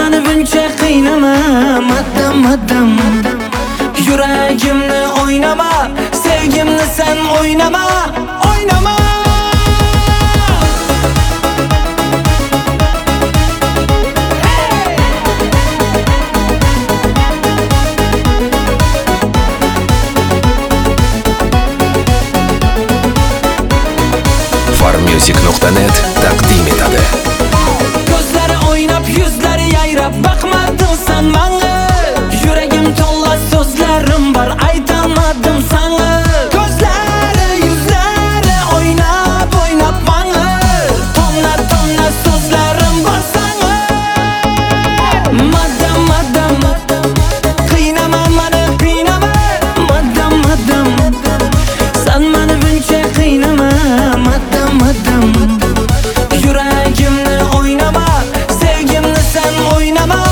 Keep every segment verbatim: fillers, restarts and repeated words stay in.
meni buncha qiynama, maddam maddam. Yuragimni o'ynama, sevgimni sen o'ynama, o'ynama. farmusic nuqta net taqdim etadi. Ko'zlari o'ynab, yuzlari yayrab, baqmading sen menga. Yuragim to'la so'zlarim bor, aytolmadim senga. Ko'zlari, yuzlari o'ynab, o'ynab menga. Tonna, tonna so'zlarim bor senga. Maddam, maddam, qiynama meni, qiynama. Maddam, maddam, sen meni buncha qiynama, maddam, maddam. Yuragimni o'ynama, sevgimni sen o'ynama.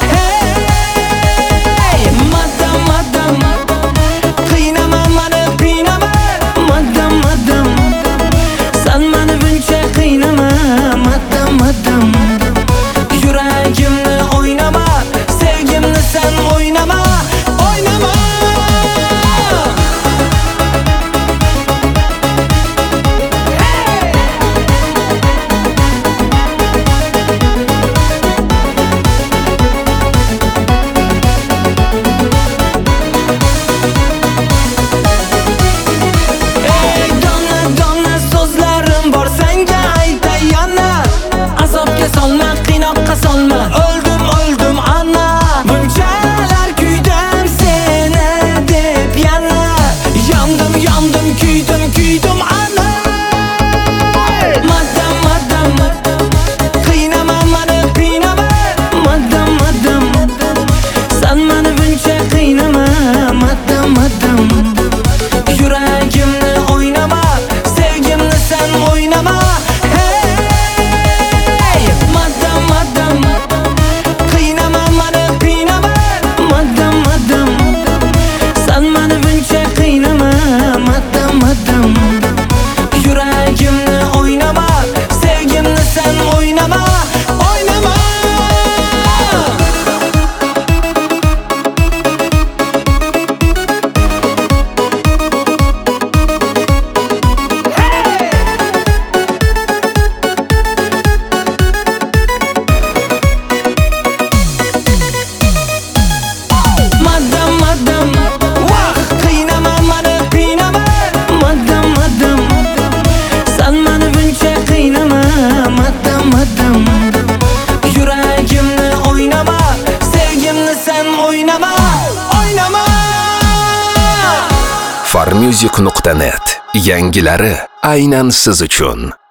Hey, maddam, maddam, qiynama meni, qiynama. Maddam, maddam, sen meni buncha qiynama, maddam, maddam. Yuragimni o'ynama, sevgimni sen o'ynama, o'ynama. Ey donna, donna so'zlarim bor senga aytay yana. Azobga solma, qiynoqqa solma, o'ldim, o'ldim ana. Bunchalar kuydim seni deb yana. Yondim, yondim, kuydim, kuydim ana. Maddam, maddam, qiynama meni, qiynama. Maddam, maddam, sen meni buncha qiynama, maddam, maddam. Yuragimni o'ynama, sevgimni sen o'ynama. Hey, maddam, maddam, qiynama meni, qiynama. Maddam, maddam, sen meni buncha qiynama, maddam, maddam. Yuragimni o'ynama, sevgimni sen o'ynama, o'ynama. Maddam, maddam, vah, qiynama meni, qiynama. Maddam, maddam, sen meni buncha qiynama, maddam, maddam. Yuragimni o'ynama, sevgimni sen o'ynama, o'ynama. farmusic nuqta net yangilari aynan siz uchun.